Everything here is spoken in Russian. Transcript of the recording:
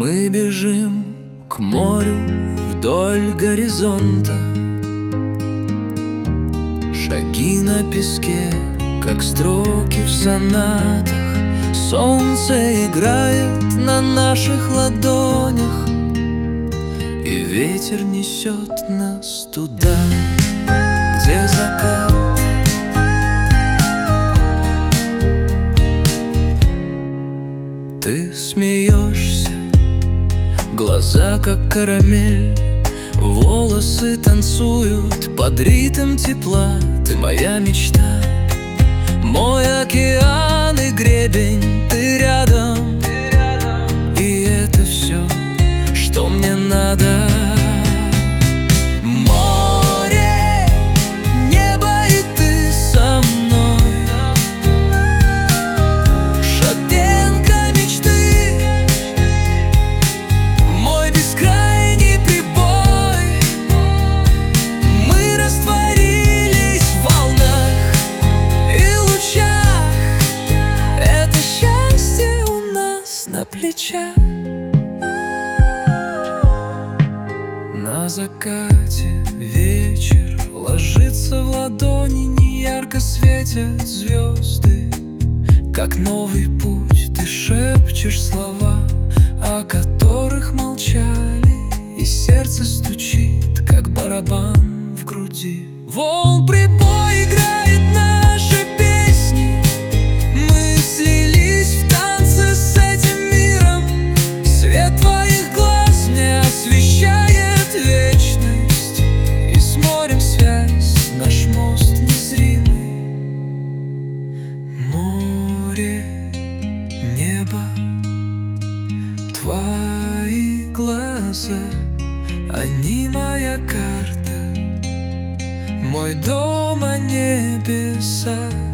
Мы бежим к морю вдоль горизонта. Шаги на песке, как строки в сонатах. Солнце играет на наших ладонях, и ветер несет нас туда, где закат. Ты смеешься, глаза как карамель, волосы танцуют под ритм тепла. Ты моя мечта, мой океан и гребень, ты рядом, и это все, что мне надо. Море, небо и ты со мной, шатенка мечты, мой бескрайний прибой. Мы растворились в волнах и лучах, это счастье у нас на плечах. На закате вечер ложится в ладони, неярко светят звезды. Как новый путь ты шепчешь слова, о которых молчали, и сердце стучит, как барабан в груди. Волн прибой играет наши песни, мы слились в танце с этим миром. Свет твоих глаз мне освещает вечность, и с морем связь, наш мост незримый. Море, небо, твои глаза, они моя карта, мой дом, а небеса.